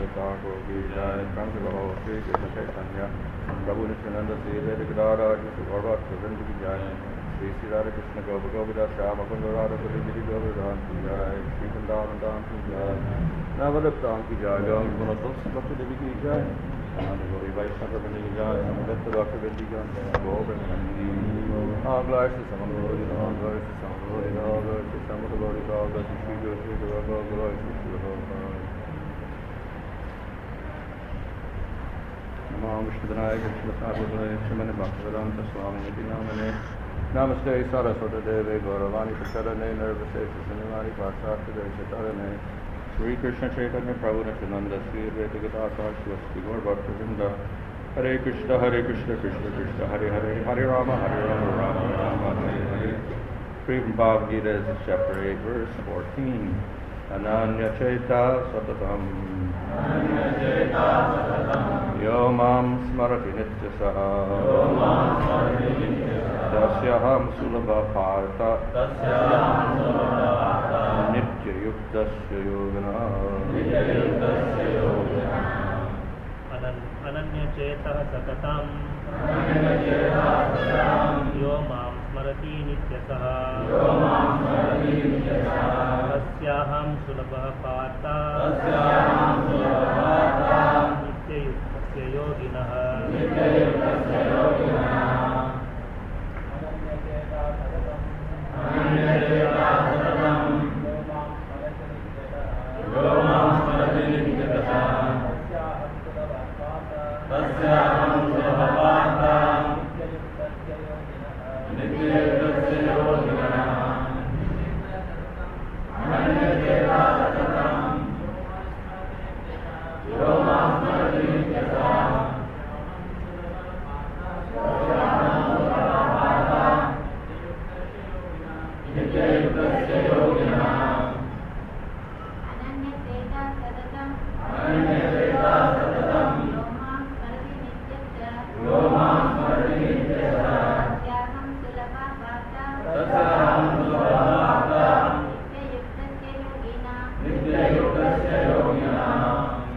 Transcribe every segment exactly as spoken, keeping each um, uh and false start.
Thakur ki jai, Kansa Bhava Sri Krishna Chaitanya, Prabhu Nityananda Sri Veda Gadara, Krishna Gaura Govinda ki jai, Sri Sri Radha Krishna Gopa Govida Shama Kunda Radha Kunda Giri Govardhan ki jai, Sri Vrindavan ki jai, Navadiptan ki jai, Ganga Guna Tulsi Bhakti Devi ki jai, Nanda Gauri Vaishnava Vrinda ki jai, Samadatta Bhakti Vrinda ki jai, Govardhan all glory to Sama Gauri, all glory to Sama Gauri, all glory to Sama Gauri, all glory to Sri Guru, Sri Guru, all glory to Sri Guru. Namo Vishnudanaya Krishna Sadhudaya Shrimane Bhaktivedanta Swami Niti Namane Namaste Saraswata Deve Gauravani Prachadane Nirvase Sanimani Parsakti Deshatarane Sri Krishna Chaitanya Prabhu Nityananda Sri Advaita Gadadhar Shri Gaur Bhaktivedanta Hare Krishna, Hare Krishna, Krishna Krishna, Hare Hare, Hare Rama, Hare Rama, Rama Rama, Hare Hare. Free from Bhagavad Gita, chapter eight, verse fourteen. Ananya Chaita Satatam. Ananya Chaita Satatam. Yo Mam Smarati Nityasaha. Yo Mam Smarati Nityasaha. Dasyaham Sulabha Partha. Dasyaham Sulabha Partha. Nitya Yuktasya Yogana. Nitya Yuktasya Yogana. Ananya Cetah Satatam Ananya Cetah Satatam Yo Mam Smarati Nityasaha Yo Mam Smarati Nityasaha Tasyaham Sulabha Partha Tasyaham Sulabha Partha Nitya Yuktasya Yoginaha Nitya Yuktasya Yoginaha Ananya Cetah Satatam Yo Mam Smarati Nityasaha Tasyaham Sulabha Partha Nitya Yuktasya Yoginaha Ananya Cetah Satatam Yo Mam Smarati Nityasaha Tasyaham Sulabha Partha Nitya Yuktasya Yoginaha Ananya Cetah Satatam Ananya Cetah Satatam Yo Mam Smarati Nityasaha Tasyaham Sulabha Partha Tasyaham Sulabha Partha Nitya Yuktasya Yoginaha Nitya Yuktasya Yoginaha.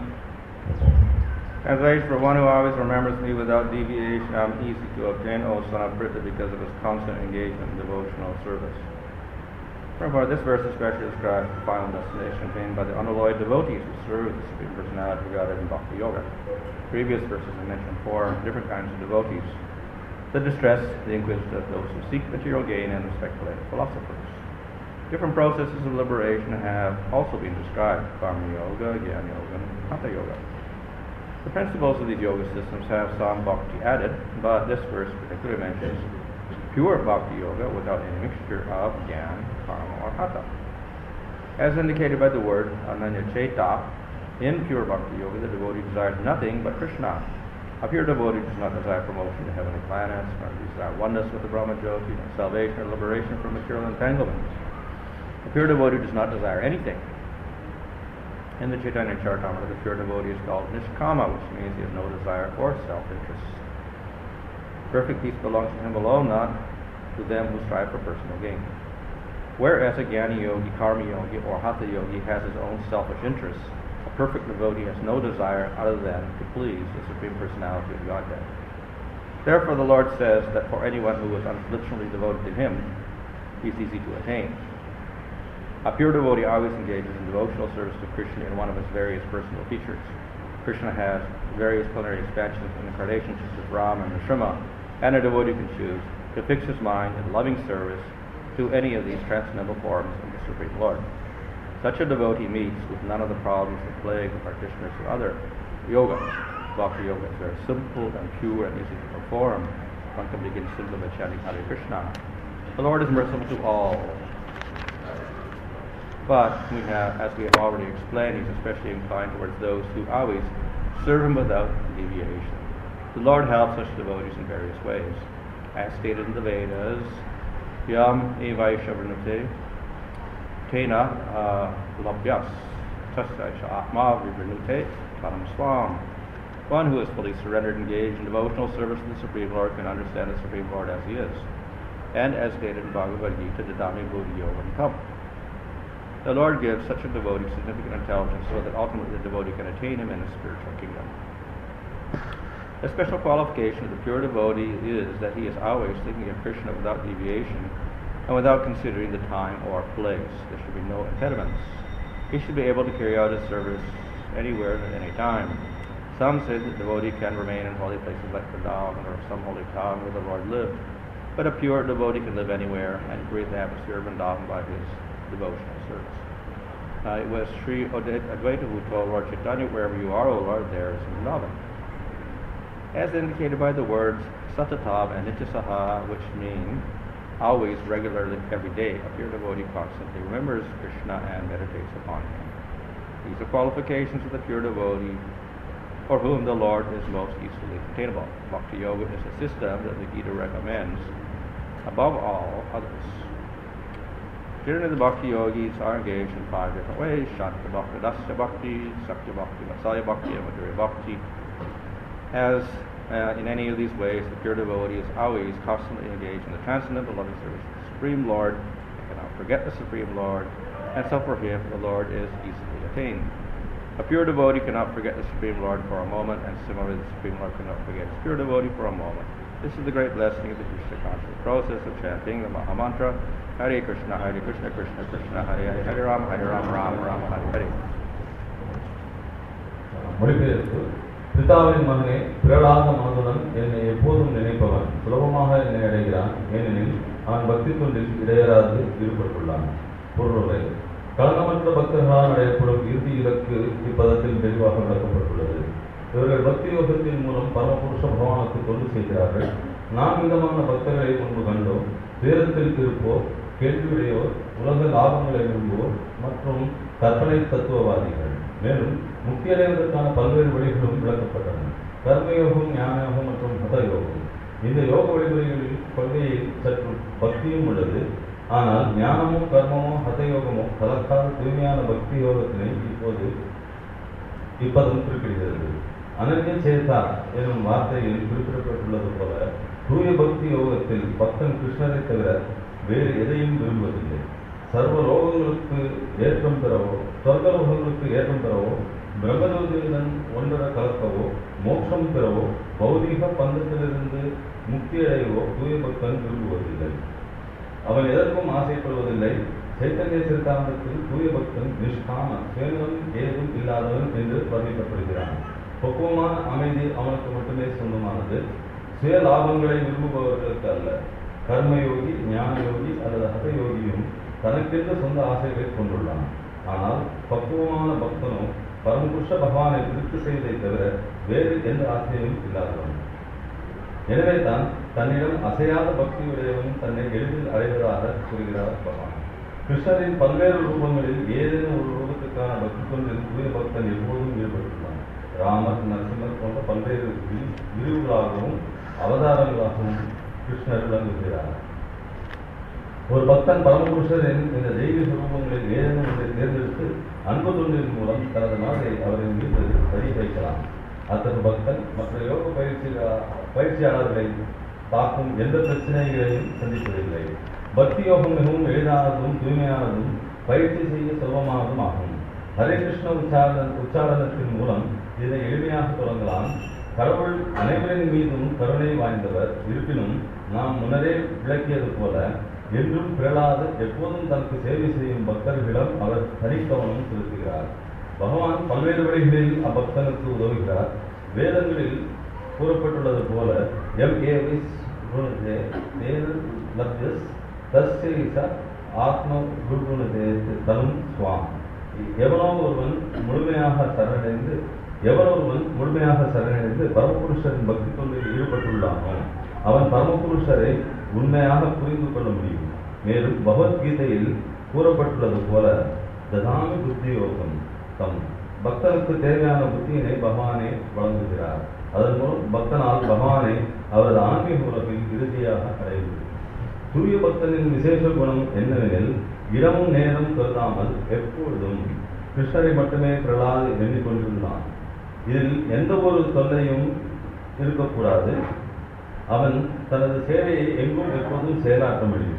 Translation: for one who always remembers me without deviation, I am easy to obtain, O son of Pritha, because of his constant engagement in devotional service. Furthermore, this verse especially describes the final destination attained by the unalloyed devotees who serve the Supreme Personality of Godhead in Bhakti Yoga. Previous verses have mentioned four different kinds of devotees: the distressed, the inquisitive, those who seek material gain, and the speculative philosophers. Different processes of liberation have also been described: Karma Yoga, Jnana Yoga, and Hatha Yoga. The principles of these yoga systems have some bhakti added, but this verse particularly mentions pure bhakti yoga without any mixture of jnana, karma, or hatha. As indicated by the word ananya ceta, in pure bhakti yoga the devotee desires nothing but Krishna. A pure devotee does not desire promotion to heavenly planets, nor desire oneness with the Brahma Jyoti, nor salvation or liberation from material entanglements. A pure devotee does not desire anything. In the Chaitanya Charitamrita, the pure devotee is called Nishkama, which means he has no desire or self-interest. Perfect peace belongs to him alone, not to them who strive for personal gain. Whereas a Jnana Yogi, Karma Yogi, or Hatha Yogi has his own selfish interests, a perfect devotee has no desire other than to please the Supreme Personality of Godhead. Therefore the Lord says that for anyone who is unflinchingly devoted to him, he is easy to attain. A pure devotee always engages in devotional service to Krishna in one of his various personal features. Krishna has various plenary expansions and incarnations such as Ram and Nrsimha, and a devotee can choose to fix his mind in loving service to any of these transcendental forms of the Supreme Lord. Such a devotee meets with none of the problems that plague the practitioners of other yogas. Bhakti yoga is very simple and pure and easy to perform. One can begin simply by chanting Hare Krishna. The Lord is merciful to all. But we have, as we have already explained, he's especially inclined towards those who always serve him without deviation. The Lord helps such devotees in various ways. As stated in the Vedas, Yam evaisha vrinute tena labhyas tasya atma vrinute param swam. One who is fully surrendered, engaged in devotional service to the Supreme Lord, can understand the Supreme Lord as he is. And as stated in Bhagavad Gita, Dadami Bhuti Yogam Tam. The Lord gives such a devotee significant intelligence so that ultimately the devotee can attain him in his spiritual kingdom. A special qualification of the pure devotee is that he is always thinking of Krishna without deviation and without considering the time or place. There should be no impediments. He should be able to carry out his service anywhere at any time. Some say that the devotee can remain in holy places like Vrindavan or some holy town where the Lord lived, but a pure devotee can live anywhere and create the atmosphere of Vrindavan by his devotional service. Uh, it was Sri Advaita who told Lord Chaitanya, wherever you are, O Lord, there is Vrindavan. As indicated by the words Satatam and Nityasaha, which mean always, regularly, every day, a pure devotee constantly remembers Krishna and meditates upon him. These are qualifications of the pure devotee for whom the Lord is most easily attainable. Bhakti Yoga is a system that the Gita recommends above all others. Generally, the Bhakti Yogis are engaged in five different ways: Shanta Bhakti, Dasya Bhakti, Sakya Bhakti, Vasalya Bhakti, and Madhurya Bhakti. As uh, in any of these ways, the pure devotee is always constantly engaged in the transcendental loving service of the Supreme Lord. He cannot forget the Supreme Lord, and so for him, the Lord is easily attained. A pure devotee cannot forget the Supreme Lord for a moment, and similarly, the Supreme Lord cannot forget his pure devotee for a moment. This is the great blessing of the Krishna conscious process of chanting the Maha Mantra, Hare Krishna, Hare Krishna, Krishna Krishna, Hare Hare, Hare Rama, Hare Rama, Rama Rama, Hare Hare. மொழிபெயர்ப்பு. பிதாவின் மகனே, பிரலாத மனதுடன் என்னை எப்போதும் நினைப்பவன் சுலபமாக என்னை அடைகிறான், ஏனெனில் அவன் பக்தி தொண்டில் இடையராது ஈடுபட்டுள்ளான். பொருளுரை. களங்கமற்ற பக்தர்களால் அடையப்படும் இறுதி இலக்கு இப்பதத்தில் தெளிவாக விளக்கப்பட்டுள்ளது. இவர்கள் பக்தி யோகத்தின் மூலம் பரமபுருஷ பகவானுக்கு தொண்டு செய்கிறார்கள். நான்கு விதமான பக்தர்களை முன்பு கண்டோம்: துயரத்தில் இருப்போர், கேள்வியுடையோர், உலக லாபங்களை விரும்புவோர் மற்றும் கற்பனை தத்துவவாதிகள். மேலும் முக்கியடைவதற்கான பல்வேறு வழிகளும் விளக்கப்பட்டன: கர்மயோகம், ஞானயோகம் மற்றும் ஹதயோகம். இந்த யோக வழிமுறைகளில் கொள்கையில் சற்று பக்தியும் உள்ளது. ஆனால் ஞானமோ கர்மமோ ஹதயோகமோ கலக்காத தூய்மையான பக்தி யோகத்தினை இப்போது இப்பதும் குறிப்பிடுகிறது. அனன்ய சேதா எனும் வார்த்தையில் குறிப்பிடப்பட்டுள்ளது போல, தூய பக்தி யோகத்தில் பக்தன் கிருஷ்ணரை தவிர வேறு எதையும் விரும்புவதில்லை. சர்வ லோகங்களுக்கு ஏற்றம் பெறவோ, சொர்க்க லோகங்களுக்கு ஏற்றம் பெறவோ, பிரம்மஜோதியுடன் ஒன்றர கலக்கவோ, மோட்சம் பெறவோ, பௌதீக பந்தத்திலிருந்து முக்தியடையவோ தூய பக்தன் விரும்புவதில்லை. அவன் எதற்கும் ஆசைப்படுவதில்லை. சைத்தன்ய சித்தாந்தத்தில் தூய பக்தன் நிஷ்காம, சுயநலம் ஏதும் இல்லாதவன் என்று வர்ணிக்கப்படுகிறான். பக்குவமான அமைதி அவனுக்கு மட்டுமே சொந்தமானது, சுய லாபங்களை விரும்புபவர்களுக்கு அல்ல. கர்மயோகி, ஞானயோகி அல்லது ஹதயோகியும் தனக்கென்று சொந்த ஆசைகளை கொண்டுள்ளான். ஆனால் பக்குவமான பக்தனோ பரமபுருஷ பகவானை திருப்தி செய்வதை தவிர வேறு எந்த ஆசையும் இல்லாதவன். எனவே தான் தன்னிடம் அசையாத பக்தி உடையவன் தன்னை எளிதில் அடைவதாக கூறுகிறார் பகவான். கிருஷ்ணரின் பல்வேறு ரூபங்களில் ஏதேனும் ஒரு ரூபத்துக்கான பக்தி தொண்டில் தூய பக்தன் எப்போதும் ஈடுபட்டுள்ளான். ராமர், நரசிம்மர் போன்ற பல்வேறு விரிவுகளாகவும் அவதாரங்களாகவும் கிருஷ்ணர் விளங்குகிறார். ஒரு பக்தன் பரமபுருஷரின் இந்த தெய்வீக ரூபங்களில் ஏதேனும் ஒன்றை தேர்ந்தெடுத்து அன்பு தொண்டின் மூலம் தனது மனதை அவரின் மீது பதிய வைக்கலாம். அத்தகைய பக்தன் மற்ற யோக பயிற்சி பயிற்சியாளர்களை தாக்கும் எந்த பிரச்சனைகளையும் சந்திப்பதில்லை. பக்தி யோகம் மிகவும் எளிதானதும் தூய்மையானதும் பயிற்சி செய்ய சுலபமானதும் ஆகும். ஹரே கிருஷ்ண உச்சாரண உச்சாரணத்தின் மூலம் இதை எளிமையாக தொடங்கலாம். கடவுள் அனைவரின் மீதும் கருணை வாய்ந்தவர். இருப்பினும் நாம் முன்னரே விளக்கியது போல, என்றும் பிறளாது எப்போதும் தனக்கு சேவை செய்யும் பக்தர்களிடம் அவர் தனிக்கவனம் செலுத்துகிறார். பகவான் பல்வேறு வழிகளில் அப்பக்தனுக்கு உதவுகிறார். வேதங்களில் கூறப்பட்டுள்ளது போல, எம் ஏவிஸ் ஆத்ம குருகுணதே தனும் சுவாம். எவனோ ஒருவன் முழுமையாக சரணடைந்து எவனொருவன் முழுமையாக சரணடைந்து பரமபுருஷரின் பக்தி தொண்டில் ஈடுபட்டுள்ளானோ அவன் பரமபுருஷரை உண்மையாக புரிந்து கொள்ள முடியும். மேலும் பகவத்கீதையில் கூறப்பட்டுள்ளது போல, ததாமி புத்தி யோகம் தம். பக்தனுக்கு தேவையான புத்தியினை பகவானே வழங்குகிறார். அதன் மூலம் பக்தனால் பகவானை அவரது ஆன்மீக உலகில் இறுதியாக அடைகிறது. தூய பக்தனின் விசேஷ குணம் என்னவெனில், இடமும் நேரம் கருதாமல் எப்பொழுதும் கிருஷ்ணரை மட்டுமே பிரலாது எண்ணிக்கொண்டிருந்தான். இதில் எந்த ஒரு தொல்லையும் இருக்கக்கூடாது. அவன் தனது சேவையை எங்கும் எப்போதும் செயலாற்ற முடியும்.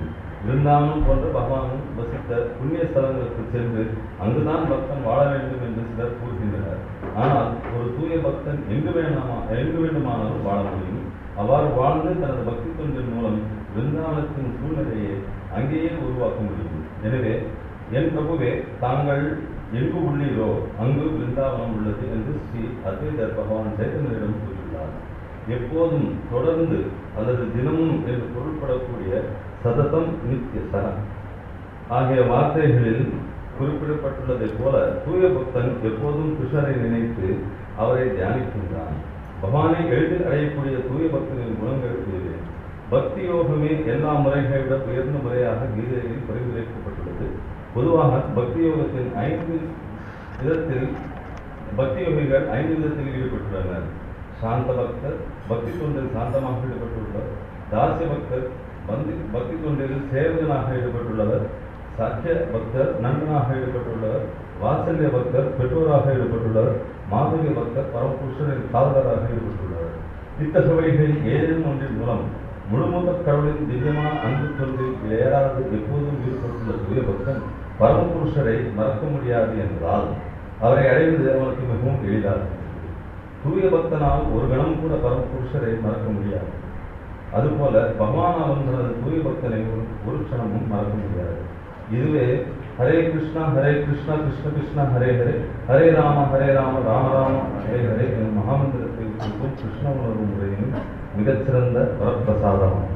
விருந்தாவனம் போன்ற பகவானும் வசித்த புண்ணிய ஸ்தலங்களுக்கு சென்று அங்குதான் பக்தன் வாழ வேண்டும் என்று சிலர் கூறுகின்றனர். ஆனால் ஒரு தூய பக்தன் எங்கு வேணுமா எங்கு வேண்டுமானாலும் வாழ முடியும். அவ்வாறு வாழ்ந்து தனது பக்தி தொண்டின் மூலம் விருந்தாவனத்தின் சூழ்நிலையை அங்கேயே உருவாக்க முடியும். எனவே என் பிரபுவே, தாங்கள் எங்கு உள்ளீரோ அங்கு விருந்தாவனம் உள்ளது என்று ஸ்ரீ அத்வைதர் பகவான் சைத்தன்யரிடம் கூறியுள்ளார். எப்போதும், தொடர்ந்து அல்லது தினமும் என்று பொருள்படக்கூடிய சததம் நித்திய சர ஆகிய வார்த்தைகளில் குறிப்பிடப்பட்டுள்ளதைப் போல தூய பக்தன் எப்போதும் கிருஷ்ணரை நினைத்து அவரை தியானிக்கின்றான். பகவானை எளிதில் அடையக்கூடிய தூய பக்தனின் குணங்கள் இதுவே. பக்தி யோகமே எல்லா முறைகளை விட உயர்ந்த முறையாக கீதையில் பரிந்துரைக்கப்பட்டுள்ளது. பொதுவாக பக்தி யோகத்தின் ஐந்து விதத்தில் பக்தி யோகிகள் ஐந்து விதத்தில் ஈடுபட்டுள்ளனர். சாந்த பக்தர் பக்தி தொண்டில் சாந்தமாக ஈடுபட்டுள்ளவர், தாசிய பக்தர் பந்தி பக்தி தொண்டில் சேவகனாக ஈடுபட்டுள்ளவர், சத்திய பக்தர் நண்பனாக ஈடுபட்டுள்ளவர், வாத்சல்ய பக்தர் பெற்றோராக ஈடுபட்டுள்ளவர், மாதுரிய பக்தர் பரமபுருஷனின் காவலராக ஈடுபட்டுள்ளவர். இத்தகவல்களில் ஏதேனும் ஒன்றின் மூலம் முழுமுதற் கடவுளின் திவ்யமான அன்பு தொண்டில் இளையராது எப்போதும் ஈடுபட்டுள்ள தூய பக்தன் பரமபுருஷரை மறக்க முடியாது என்பதால் அவரை அடைவது அவனுக்கு மிகவும் எளிதாகும். தூய பக்தனால் ஒரு கணம் கூட பரமபுருஷரை மறக்க முடியாது. அதுபோல பகவானாலும் தனது தூய பக்தனை ஒரு க்ஷணமும் மறக்க முடியாது. இதுவே ஹரே கிருஷ்ணா ஹரே கிருஷ்ணா கிருஷ்ண கிருஷ்ணா ஹரே ஹரே ஹரே ராம ஹரே ராம ராம ராம ஹரே ஹரே எனும் மகாமந்திரத்தை குறிக்கும் கிருஷ்ண உணர்வு முறையின் மிகச்சிறந்த வரப்பிரசாதமாகும்.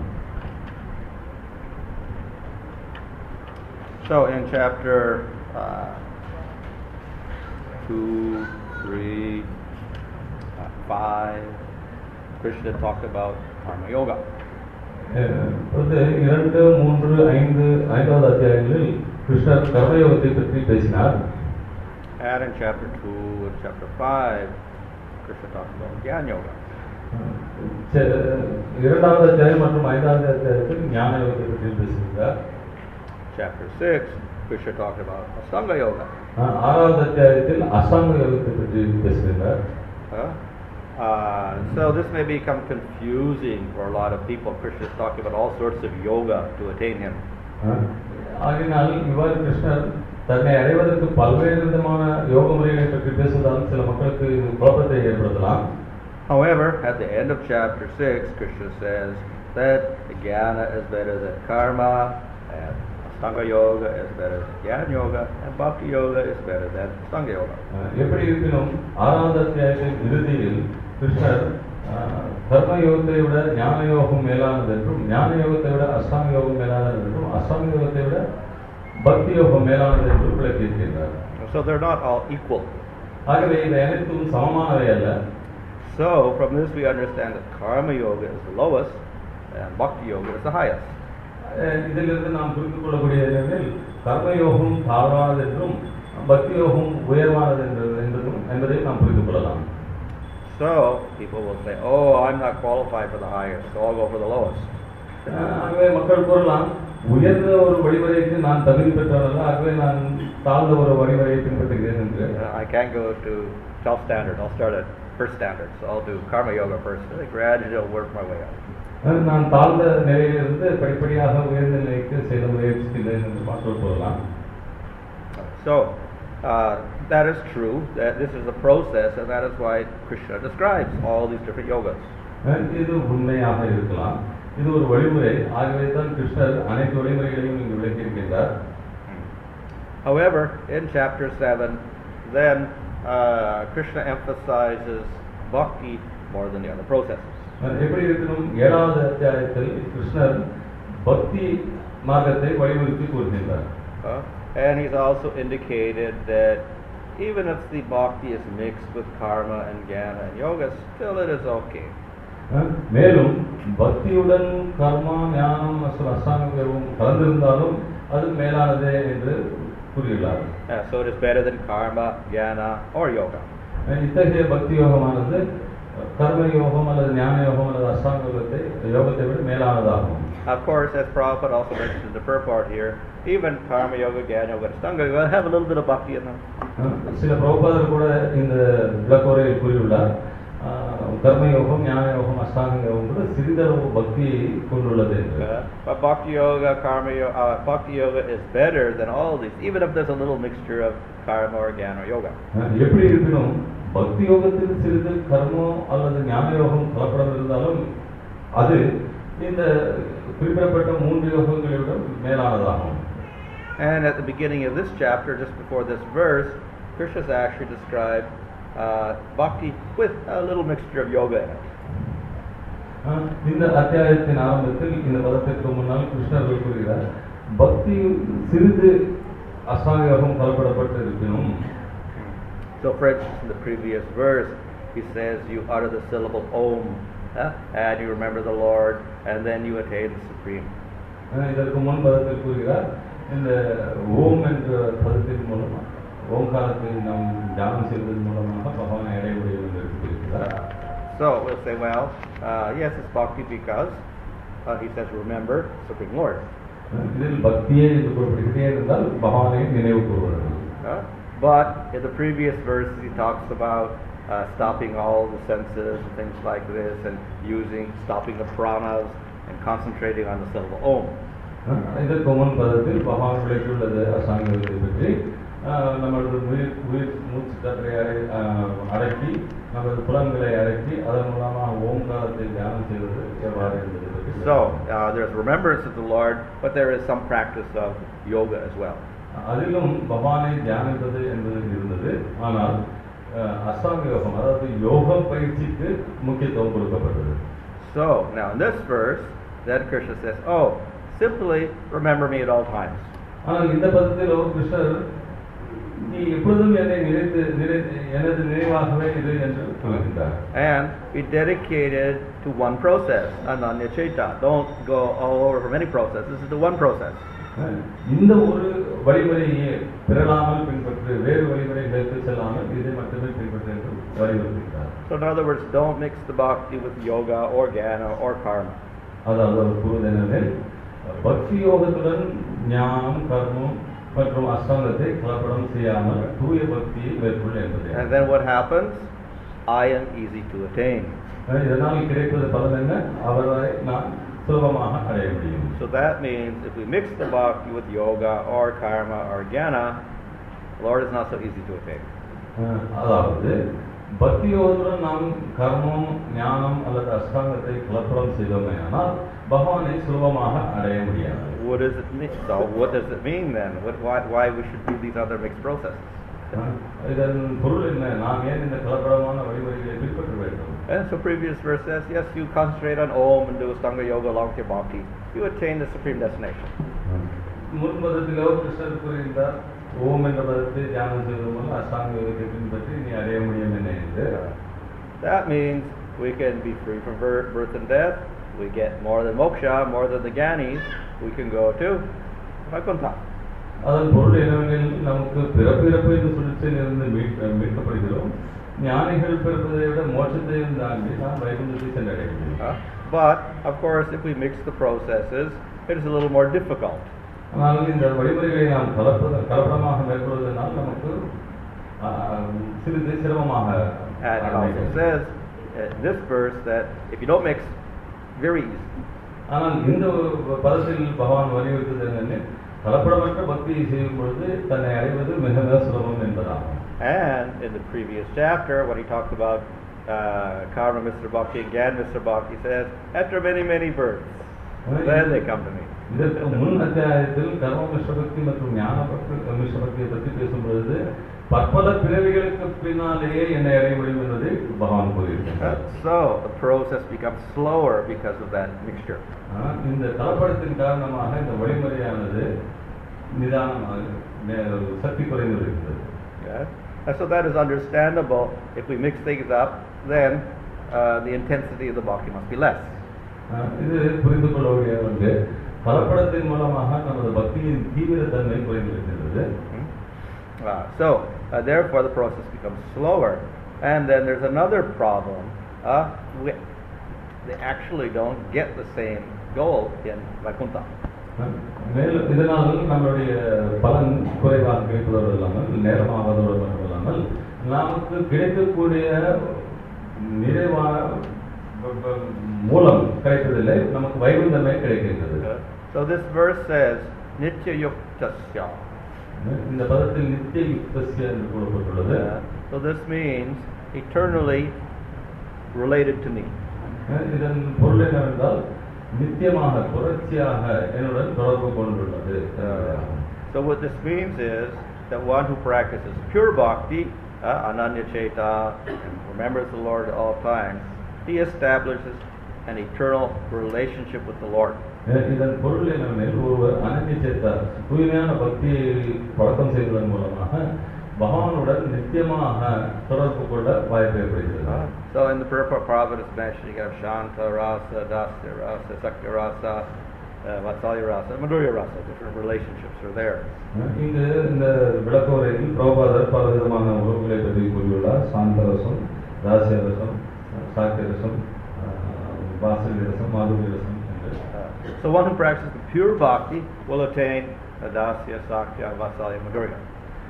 So in chapter uh, two, three, uh, five, Krishna talked about karma yoga. இரண்டு மூன்று ஐந்து ஐந்தாவது அத்தியாயங்களில் கிருஷ்ணர் கர்மயோகத்தை பற்றி பேசினார். And in chapter two and chapter five, Krishna talked about Jnana yoga. இரண்டாவது அத்தியாயம் மற்றும் ஐந்தாவது அத்தியாயத்தில் ஞான யோகத்தை பற்றி பேசுகிறார். Chapter six, Krishna talked about Ashtanga yoga. ஆறாவது அத்தியாயத்தில் அஷ்டாங்க யோகத்தை பற்றி பேசுகிறார். Uh, so this may become confusing for a lot of people. Krishna is talking about all sorts of yoga to attain him. ஆகினால் இவ்வாறு கிருஷ்ணர் தன்னை அடைவதற்கு பல்வேறு விதமான யோக முறைகளை பற்றி பேசுவதால் சில மக்களுக்கு இது குழப்பத்தை ஏற்படுத்தலாம். However, at the end of chapter six, Krishna says that jnana is better than karma, and Ashtanga yoga is better than Jnana yoga, and Bhakti yoga is better than Ashtanga yoga. எப்படி இருப்பினும் ஆறாவது அத்தியாயத்தின் இறுதியில் கிருஷ்ணர் கர்ம யோகத்தை விட ஞான யோகம் மேலானது என்றும் ஞான யோகத்தை விட அஷ்டாங்க யோகம் மேலானது என்றும் அஷ்டாங்க யோகத்தை விட பக்தி யோகம் மேலானது என்றும் விளக்கியிருக்கின்றார். So they're not all equal. ஆகவே இவை அனைத்தும் சமமானவை அல்ல. So from this we understand that karma yoga is the lowest and bhakti yoga is the highest. இதிலிருந்து நாம் புரிந்து கொள்ளக்கூடிய என்னவெனில் கர்மயோகம் தாழ்வானது என்றும் பக்தி யோகம் உயர்வானது என்பதும் என்பதை நாம் புரிந்து கொள்ளலாம். So people will say, oh, I'm not qualified for the highest, so I'll go for the lowest. ஆகவே மக்கள் கூறலாம், உயர்ந்த ஒரு வழிமுறைக்கு நான் தகுதி பெற்றவர்கள், ஆகவே நான் தாழ்ந்த ஒரு வழிமுறையை பின்பற்றுகிறேன் என்று. I can't go to self standard. I'll start at first standard, so I'll do karma yoga first, and gradually I'll work my way up. நான் தாழ்ந்த நிலையிலிருந்து படிப்படியாக உயர்ந்த நிலைக்கு செய்த முயற்சிக்கிறேன் என்று மக்கள் கூறலாம். So uh, that is true. That this is a process, and that is why Krishna describes all these different yogas. இது உண்மையாக இருக்கலாம். இது ஒரு வழிமுறை. ஆகவே தான் கிருஷ்ணர் அனைத்து வழிமுறைகளையும் இங்கு விளக்கியிருக்கின்றார். However, in chapter seven, then uh, Krishna emphasizes bhakti more than the other processes. எப்படி இருக்கணும், ஏழாவது அத்தியாயத்தில் கிருஷ்ணர் பக்தி மார்க்கத்தை வலியுறுத்தி கூறுகின்றார். And he's also indicated that even if the bhakti is mixed with karma and jnana and yoga, still it is okay. மேலும் பக்தியுடன் கர்மா ஞானம் மற்றும் அஷ்டாங்க யோகம் கலந்திருந்தாலும் அது மேலானதே என்று கூறியுள்ளார். So it is better than karma, jnana or yoga. இத்தகைய பக்தி யோகமானது கர்ம யோகம் அல்லது ஞான யோகம் அல்லது அஷ்டாங்க யோகத்தை யோகத்தை விட மேலானதாகும். Of course, as Prabhupada also mentioned in the purport here, even karma yoga, jnana yoga, ashtanga yoga have a little bit of bhakti in them. சில பிரபுபாதர் கூட இந்த விளக்கோரையில் கூறியுள்ளார், கர்மயோகம், ஞான யோகம், அஷ்டாங்க யோகம் கூட சிறிதளவு பக்தியை கொண்டுள்ளது என்று. Uh, but Bhakti Yoga, Karma Yoga, uh, Bhakti Yoga is better than all these, even if there's a little mixture of Karma or Jnana or Yoga. எப்படி இருக்கணும், பக்தி யோகத்தில் சிறிது கர்மம் அல்லது ஞான யோகம் கலப்படம் இருந்தாலும் அது இந்த குறிப்பிடப்பட்ட மூன்று யோகங்களை விட மேலானதாகும். And at the beginning of this chapter, just before this verse, Krishna has actually described uh, bhakti with a little mixture of yoga in it. இந்த அத்தியாயத்தின் ஆரம்பத்தில் இந்த பதத்திற்கு முன்னால் கிருஷ்ணர் கூறுகிறார், பக்தி சிறிது அஷ்டாங்க யோகம் கலப்படப்பட்டு இருக்கணும். So for instance, in the previous verse, he says you utter the syllable Om, huh? and you remember the Lord, and then you attain the Supreme. இதற்கு முன் பதத்தில் கூறுகிறார், இந்த ஓம் என்ற பதத்தின் மூலமாக ஓம்காரத்தை நாம் தியானம் செய்வதன் மூலமாக பகவானை அடைய முடியும் என்று இருக்கிறார். So we'll say, well, uh, yes, it's bhakti because uh, he says, remember Supreme Lord. இதில் பக்தியே என்று குறிப்பிட்டே இருந்தால் பகவானை நினைவு கூறுவார்கள். But in the previous verse, he talks about uh, stopping all the senses and things like this, and using, stopping the pranas and concentrating on the syllable Om. இதற்கு முன் பதத்தில் பகவான் விளக்கியுள்ளது அஷ்டாங்கத்தை பற்றி. நமது உயிர் உயிர் மூச்சு காற்றை அடக்கி நமது புலன்களை அடக்கி அதன் மூலமாக ஓம்காரத்தை தியானம் செய்வது எவ்வாறு என்பது பற்றி. So uh, there's remembrance of the Lord, but there is some practice of yoga as well. அதிலும் பகவானை தியானிப்பது என்பது இருந்தது, ஆனால் அஷ்டாங்க யோகம் அதாவது யோக பயிற்சிக்கு முக்கியத்துவம் கொடுக்கப்பட்டது. So now in this verse, then Krishna says, oh, simply remember me at all times. ஆனால் இந்த பதத்தில் கிருஷ்ணர் நீ எப்பொழுதும் என்னை நினைத்து எனது நினைவாகவே இரு என்று சொல்கின்றார். And be dedicated to one process, Ananya Chaita. Don't go all over for many processes. This is the one process. இந்த ஒரு வழிமுறையை பிறலாமல் பின்பற்று, வேறு வழிமுறைகளுக்கு செல்லாமல் இதை மட்டுமே பின்பற்று என்று வலியுறுத்துகிறார். So in other words, don't mix the bhakti with yoga or jnana or karma. அதாவது அவர் கூறுவதெனில் பக்தி யோகத்துடன் ஞானம், கர்மம் மற்றும் அஷ்டாங்கத்தை கலப்படம் செய்யாமல் தூய பக்தியை மேற்கொள்ள என்பது. And then what happens? I am easy to attain. இதனால் கிடைப்பது பலன் என்ன? அவரை நான் சுலபமாக அடைய முடியும். So that means if we mix the bhakti with yoga or karma or jnana, the Lord is not so easy to attain. அதாவது பக்தி யோகத்துடன் நாம் கர்மம், ஞானம் அல்லது அஷ்டாங்கத்தை கலப்படம் செய்தோமே ஆனால் பகவானை சுலபமாக அடைய முடியாது. What does it mean? So what does it mean then? What, why, why we should do these other mixed processes? இதன் பொருள் என்ன? நாம் ஏன் இந்த கலப்படமான வழிமுறைகளை பின்பற்ற வேண்டும்? And so previous verse says, yes, you concentrate on Om and do Astanga Yoga along with your bhakti, you attain the supreme destination. முன் பதத்திலோ கிருஷ்ணர் கூறுகின்றார், ஓம் என்ற பதத்தை தியானம் செய்வதன் மூலம் அஷ்டாங்க யோகத்தை பின்பற்றி நீ அடைய முடியும் என்ன என்று. That means we can be free from birth and death. We get more than moksha, more than the Gyanis. We can go to Vaikuntha. அதன் பொருள் என்னவெனில் நமக்கு பிறப்பிறப்பு என்று சுழற்சியிலிருந்து மீட்கப்படுகிறோம். ஞானிகள் பிறப்பதை விட மோட்சத்தையும் தாண்டி நாம் வைகுந்தத்தை சென்றடைய முடியும். But of course, if we mix the processes, it is a little more difficult. ஆனால் இந்த வழிமுறைகளை நாம் கலப்பத கலப்படமாக மேற்கொள்வதனால் நமக்கு சிறிது சிரமமாக. And it also says in this verse that if you don't mix, very easy. ஆனால் இந்த பதத்தில் பகவான் வலியுறுத்தது என்னென்ன, கலப்படமற்ற பக்தியை செய்யும் பொழுது தன்னை அடைவது மிக மிக சுலபம் என்பதாகும். And in the previous chapter, when he talked about uh, Karma Mishra Bhakti and Gyan Mishra Bhakti, he says, after many, many births, then they come to me. இதற்கு முன் அத்தியாயத்தில் கர்ம மிஸ்ர பக்தி மற்றும் ஞான பக்தி மிஸ்ர பக்தியை பற்றி பேசும் பொழுது பற்பல பிறவிகளுக்கு பின்னாலேயே என்னை அடைய முடியும் என்பதை பகவான் கூறியிருக்கிறார். So the process becomes slower because of that mixture. இந்த கலப்படத்தின் காரணமாக இந்த வழிமுறையானது நிதானமாக சக்தி குறைந்து இருக்கிறது. And so that is understandable. If we mix things up, then uh, the intensity of the bhakti must be less. இது புரிந்து கொள்ளக்கூடிய ஒன்று. கலப்படத்தின் மூலமாக நமது பக்தியின் தீவிரத்தன்மை குறைந்து இருக்கிறது. Uh, so, uh, therefore, the process becomes slower. And then there's another problem. Uh, we, they actually don't get the same goal in Vaikuntha. மேலும் இதனால் நம்மளுடைய பலன் குறைவாக கிடைப்பதோடு இல்லாமல் நேரமாவதோடு மட்டும் இல்லாமல் நமக்கு கிடைக்கக்கூடிய நிறைவான ப- ப- மூலம் கிடைப்பதில்லை, நமக்கு வைகுந்தமே கிடைக்கின்றது. Uh, So this verse says, Nitya Yuktasya. இந்த பதத்தில் நித்திய யுக்தஸ்ய என்று கூறப்பட்டுள்ளது. Uh, So this means eternally related to me. இதன் பொருள் என்னவென்றால் நித்தியமாக தொடர்ச்சியாக என்னுடன் தொடர்பு கொண்டுள்ளது. Uh, So what this means is that one who practices pure bhakti, uh, ananya cheta, and remembers the Lord at all times, he establishes an eternal relationship with the Lord. இதன் பொருள் என்னவெனில் ஒருவர் அனன்ய சேத்தா தூய்மையான பக்தியை பழக்கம் செய்வதன் மூலமாக பகவானுடன் நித்தியமாக தொடர்பு கொள்ள வாய்ப்பு ஏற்படுகிறது. Uh, So in the Purpura Prabhupada is mentioned, you have Shanta Rasa, Dasya Rasa, Sakya Rasa, uh, Vatsalya Rasa, Madhurya Rasa, different relationships are there. இங்கு இந்த விளக்க உரையில் பிரபுபாதர் பல விதமான உறவுகளை பற்றி கூறியுள்ளார். சாந்த ரசம், தாசிய ரசம், சாக்கிய ரசம், வாசல்ய ரசம், மாதுரிய ரசம் என்று. Uh, So one who practices the pure bhakti will attain uh, Dasya, Sakya, Vatsalya, Madhurya.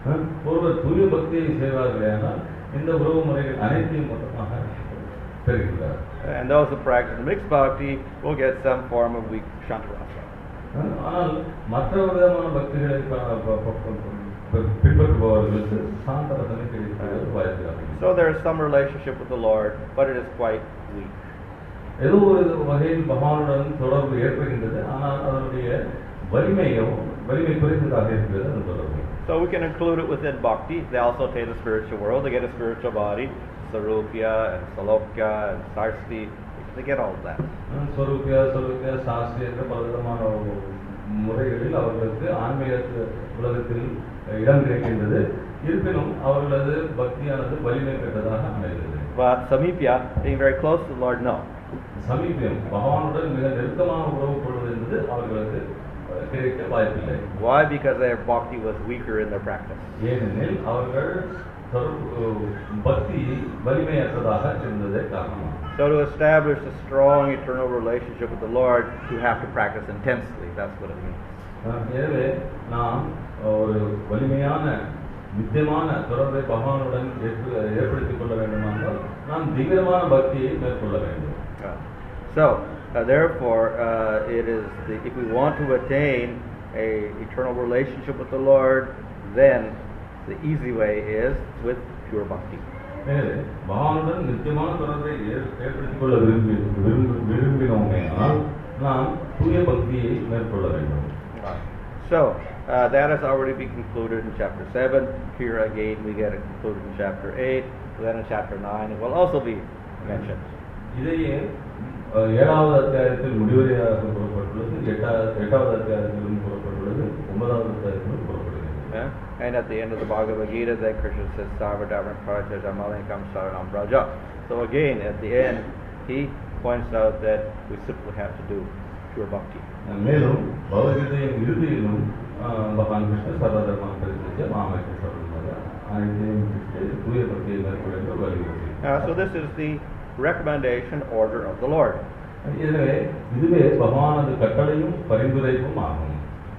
ஒருவர் தூய பக்தியை செய்வார்களேனால் இந்த உறவு முறைகள் அனைத்தையும் மொத்தமாக பெறுகிறார். And those who practice mixed bhakti will get some form of weak Shanta Rasa. ஆனால் மற்ற விதமான பக்திகளை ப- ப- ப- ப- பின்பற்றுபவர்களுக்கு சாந்த ரசனை கிடைப்பது வாய்ப்பு. So there is some relationship with the Lord, but it is quite weak. ஏதோ ஒரு வகையில் பகவானுடன் தொடர்பு ஏற்படுகின்றது, ஆனால் அதனுடைய வலிமையும் வலிமை குறைந்ததாக இருக்கிறது அந்த தொடர்பு. So we can include it within bhakti. They also attain the spiritual world. They get a spiritual body, Sarupya and Salokya and Sarsti. They get all of that. ஸ்வரூபியா சொரூபியா Shastri என்ற பல விதமான முறைகளில் அவர்களுக்கு ஆன்மீக உலகத்தில் இடம் கிடைக்கின்றது. இருப்பினும் அவர்களது பக்தியானது வலிமை பெற்றதாக அமைகிறது. But Samipya, being very close to the Lord, no. சமீபம் பகவானுடன் மிக நெருக்கமான உறவு கொள்வது என்பது அவர்களுக்கு கிடைக்க வாய்ப்பில்லை. Why? Because their bhakti was weaker in their practice. ஏனெனில் அவர்கள் தொடர்பு- பக்தி வலிமையற்றதாக இருந்ததே காரணம். So to establish a strong eternal relationship with the Lord, you have to practice intensely. That's what it means. எனவே நாம் ஒரு வலிமையான நித்தியமான தொடர்பை பகவானுடன் ஏற்ப- ஏற்படுத்திக் கொள்ள வேண்டுமானால் நாம் தீவிரமான பக்தியை மேற்கொள்ள வேண்டும். Uh, So, uh, therefore, uh, it is the, if we want to attain a eternal relationship with the Lord, then the easy way is with pure bhakti. எனவே பகவானுடன் நித்தியமான தொடர்பை ஏற்- ஏற்படுத்திக் கொள்ள விரும்பி விரும்பி- விரும்பினோமேனால் நாம் தூய பக்தியை மேற்கொள்ள வேண்டும். Right. So, uh, that has already been concluded in chapter seven. Here again we get it concluded in chapter eight. Then in chapter nine it will also be mentioned. இதையே அஹ், ஏழாவது அத்தியாயத்தில் முடிவுரையாக கூறப்பட்டுள்ளது, எட்டாவது எட்டாவது அத்தியாயத்திலும் கூறப்பட்டுள்ளது, ஒன்பதாவது அத்தியாயத்திலும் கூறப்படுகிறது. Yeah? And at the end of the Bhagavad Gita, then Krishna says, Sarvadharma Praja Malinkam Saranam Braja. So again, at the end, he points out that we simply have to do pure bhakti. மேலும் பகவத்கீதையின் இறுதியிலும் அஹ், பகவான் கிருஷ்ணர் சர்வதர்மம் பரிசுத்த மாமேற்ற சொல்லுவாங்க அனைத்தையும் விட்டு தூய பக்தியை மேற்கொள்ள என்று வலியுறுத்தி. Uh, so this is the recommendation order of the Lord. எனவே இதுவே பகவானது கட்டளையும் பரிந்துரைப்பும் ஆகும்.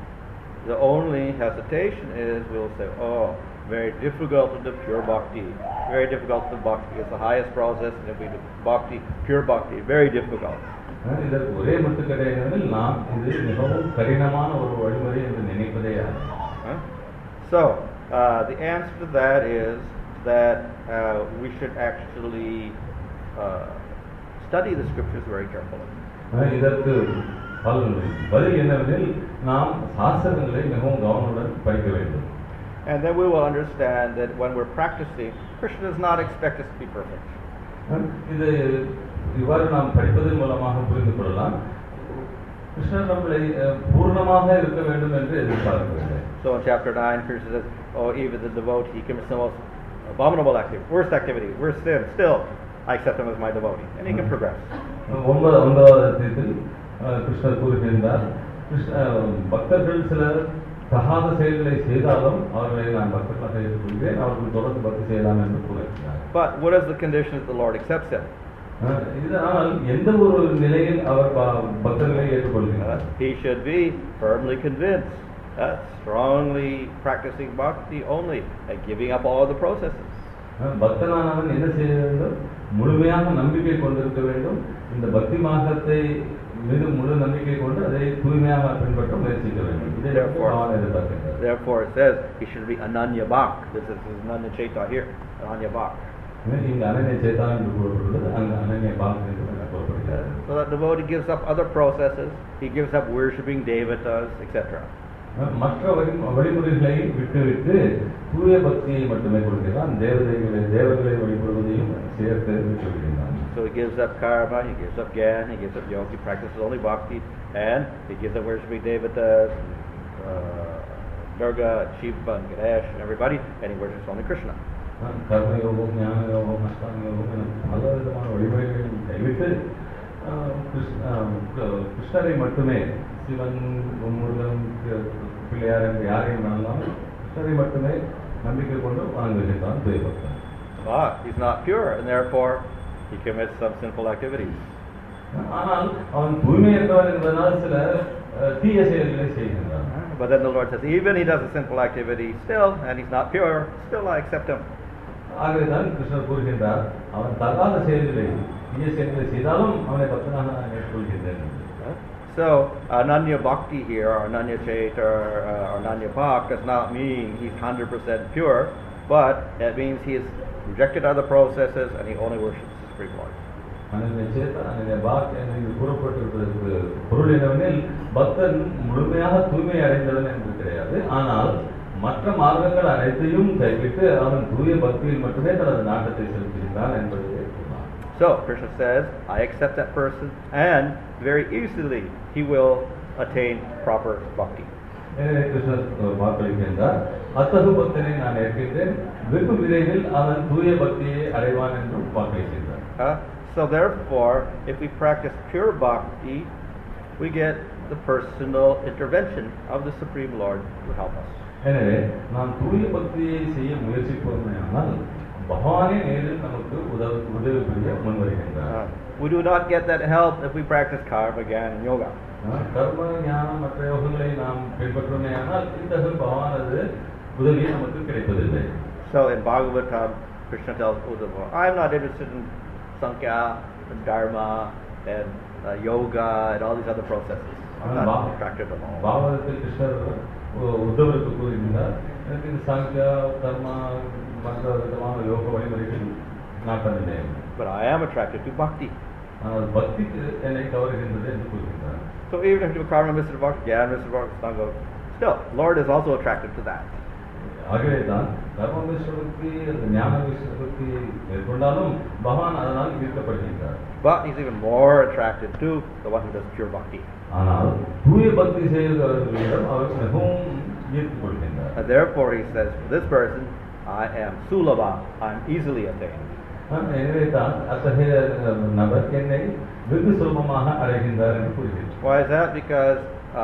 The only hesitation is we'll say, oh, very difficult to do pure bhakti. Very difficult to do bhakti. It's the highest process, and if we do bhakti, pure bhakti, very difficult. அஹ், இதற்கு ஒரே முட்டுக்கடை என்னவெனில் நாம் இது மிகவும் கடினமான ஒரு வழிமுறை என்று நினைப்பதே ஆகும். Huh? So, uh, the answer to that is that uh, we should actually uh, study the scriptures very carefully. அஹ், இதற்கு பலன் பதில் என்னவெனில் நாம் சாஸ்திரங்களை மிகவும் கவனமுடன் படிக்க வேண்டும். And then we will understand that when we're practicing, Krishna does not expect us to be perfect. அஹ், இது இவ்வாறு நாம் படிப்பதன் மூலமாக புரிந்து கொள்ளலாம். கிருஷ்ணர் நம்மளை அஹ், பூர்ணமாக இருக்க வேண்டும் என்று எதிர்பார்க்கவில்லை. So in chapter nine, Krishna says, oh, even the devotee commits the most abominable activity, worst activity, worst sin, still, I accept him as my devotee. And he can progress. ஒன்பது ஒன்பதாவது அத்தியாயத்தில் அஹ், கிருஷ்ணர் கூறுகின்றார், கிருஷ்ண அஹ், பக்தர்கள் சிலர் தகாத செயல்களை செய்தாலும் அவர்களை நான் பக்தர்களாக ஏற்றுக்கொள்கிறேன், அவர்கள் தொடர்ந்து பக்தி செய்யலாம் என்று கூறுகிறார். But what is the condition that the Lord accepts him? அஹ், இதனால் எந்த ஒரு நிலையில் அவர் ப- பக்தர்களை ஏற்றுக்கொள்கிறார்? He should be firmly convinced, uh, strongly practicing bhakti only, and giving up all the processes. பக்தனானவன் என்ன செய்ய வேண்டும்? முழுமையாக நம்பிக்கை கொண்டிருக்க வேண்டும். இந்த பக்தி மார்க்கத்தை மீது முழு நம்பிக்கை கொண்டு அதை தூய்மையாக பின்பற்ற முயற்சிக்க வேண்டும். இதை அவன் எதிர்பார்க்கிறார். Therefore it says he should be Ananya Bhak. This is Ananya Chaita here, Ananya Bhak. இங்கு அனன்ய சேதா என்று கூறப்பட்டுள்ளது, அங்கு அனன்ய பாக் என்று கூறப்படுகிறது. So that devotee gives up other processes, he gives up worshipping devatas, et cetera. மற்ற வழிமுறைகளை விட்டுவிட்டு தூய பக்தியை மட்டுமே கொடுக்கிறான். தேவதைகளை தேவர்களை வழிபடுவதையும் சேர்த்து விட்டுவிடுகிறான். So he gives up karma, he gives up gyan, he gives up yoga, he practices only bhakti, and he gives up worshipping devatas, uh, Durga, Shiva, and Ganesh, and everybody, and he worships only Krishna. கர்ம யோகம், ஞான யோகம், அஷ்டாங்க யோகம் என பல விதமான வழிமுறைகளையும் கைவிட்டு கிருஷ்ணரை மட்டுமே, சிவன், முருகன், பிள்ளையார் என்று யாரையும் வேணாலும் கிருஷ்ணரை மட்டுமே நம்பிக்கை கொண்டு வணங்குகின்றான் தூய பக்தன். But he's not pure, and therefore he commits some sinful activities. ஆனால் அவன் தூய்மையற்றவன் என்பதனால் சில தீய செயல்களை செய்கின்றான். But then the Lord says, even he does a sinful activity still, and he's not pure, still I accept him. ஆகவேதான் கிருஷ்ணர் கூறுகின்றார், அவன் தகாத செயல்களை தீய செயல்களை செய்தாலும் அவனை பக்தனாக நான் ஏற்றுக்கொள்கின்றேன். So Ananya Bhakti here, or Ananya Chaita, or uh, Ananya Bhak does not mean he's one hundred percent pure, but it means he has rejected other processes and he only worships the Supreme Lord. அனன்ய சேதா, அனன்ய பாக் என்று கூறப்பட்டிருப்பதற்கு பொருள் என்னவெனில், பக்தன் முழுமையாக தூய்மை அடைந்தவன் என்று கிடையாது, ஆனால் மற்ற மார்க்கங்கள் அனைத்தையும் கைவிட்டு அவன் தூய பக்தியில் மட்டுமே தனது நாட்டத்தை செலுத்துகின்றான் என்பதை கூறினார். So Krishna says, I accept that person, and very easily he will attain proper bhakti. எனவே கிருஷ்ணர் வாக்களிக்கின்றார், அத்தகு பக்தனை நான் ஏற்கின்றேன், வெகு விரைவில் அவன் தூய பக்தியை அடைவான் என்றும் வாக்களிக்கின்றார். Uh, so therefore, if we practice pure bhakti, we get the personal intervention of the Supreme Lord to help us. எனவே நாம் தூய பக்தியை செய்ய முயற்சிப்போமானால் பகவானே நேரில் நமக்கு உதவி உதவி புரிய முன் வருகின்றார். We do not get that help if we practice karma, jnana, and yoga. கர்ம ஞானம் மற்ற யோகங்களை நாம் பின்பற்றுவோமேயானால் இத்தகைய பகவானது உதவியை நமக்கு கிடைப்பதில்லை. So in Bhagavatam, Krishna tells Uddhava, I am not interested in Sankhya, and Dharma, and uh, yoga, and all these other processes. I'm not attracted at all. பாகவதத்தில் கிருஷ்ணர் உத்தவருக்கு கூறுகின்றார், எனக்கு இந்த சாங்கியா, கர்மா, மற்ற விதமான யோக வழிமுறைகள் நாட்டமில்லை. But I am attracted to bhakti. ஆனால் பக்திக்கு என்னை கவருகின்றது என்று கூறுகின்றார். So even if you do karma, Mister Bhakti, Jnana, Mister Bhakti, Sangha, still, Lord is also attracted to that. ஆகவே தான் கர்ம விஸ்வபக்தி, ஞான விஸ்வபக்தி மேற்கொண்டாலும் பகவான் அதனால் ஈர்க்கப்படுகின்றார். But he's even more attracted to the one who does pure bhakti. ஆனால் தூய பக்தி செய்கிறவர்களிடம் அவர் மிகவும் ஈர்த்துக் கொள்கின்றார். And therefore he says, for this person, I am sulabha, I am easily attained. எனவே தான் அத்தகைய நபர் என்னை வெகு சுலபமாக அடைகின்றார் என்று கூறுகிறார். Why is that? Because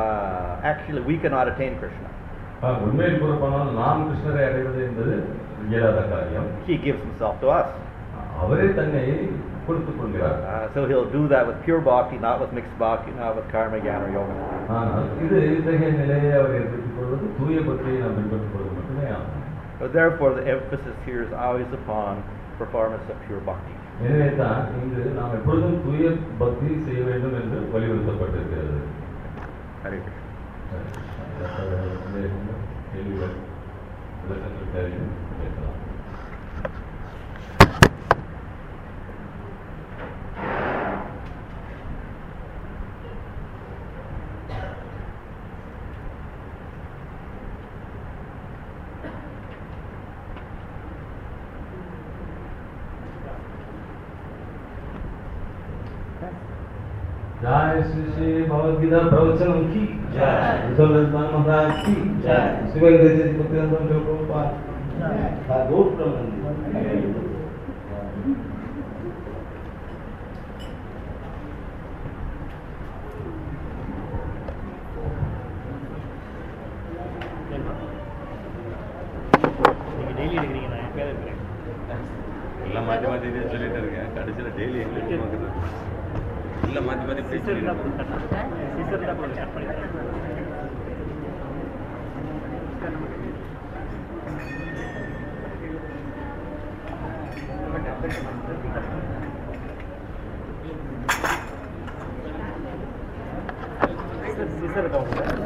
uh, actually we cannot attain Krishna. உண்மையில் கூறப்போனால் நாம் கிருஷ்ணரை அடைவது என்பது இயலாத காரியம். He gives himself to us. அவரே தன்னை கொடுத்துக் கொள்கிறார். Uh, so he'll do that with pure bhakti, not with mixed bhakti, not with karma, jnana, or yoga. ஆனால் இது இத்தகைய நிலையை அவர் ஏற்படுத்திக் கொள்வது தூய பக்தியை நாம் பின்பற்றிக் கொள்வது மட்டுமே ஆகும். But therefore the emphasis here is always upon performance of pure bhakti. எனவே தான் இங்கு நாம் எப்பொழுதும் தூய பக்தி செய்ய வேண்டும் என்று வலியுறுத்தப்பட்டிருக்கிறது. Hare Krishna. கேள்விகள் விளக்கங்கள் தேவையும் பேசலாம். जय श्री श्री भगवद्गीता प्रवचनम की जय, विश्वनाथ महाराज की जय, शिवेंद्र जी भक्तिवेदांत प्रभुपाद जय, साधु प्रबंध நீங்க டெய்லி எடுக்கிறீங்க, நான் எப்பயாவது இருக்கிறேன். எல்லாம் மாற்றி மாற்றி சொல்லிட்டு இருக்கேன். கடைசியில் டெய்லி எங்களுக்கு இல்லை மாற்றி மாற்றி சிஸ்டர் தான் சிஸ்டர் தான் கொஞ்சம் ஸ்டார்ட் பண்ணிக்கிறேன். सीसर का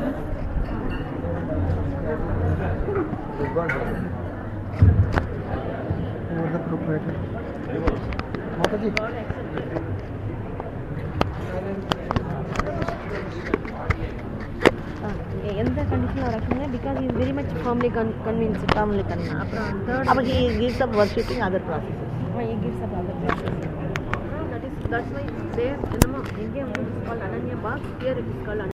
எந்த கண்டிஷனில் வராங்க because is very much firmly con convince firmly convince அப்புறம் தேர்ட் அப்போ he gives up worshipping other processes he gives up other processes that is that's why there என்னமோ எங்கே வந்து இட்ஸ் கால்ட் அனன்யா பாக் ஹியர் இட் இஸ் கால்ட்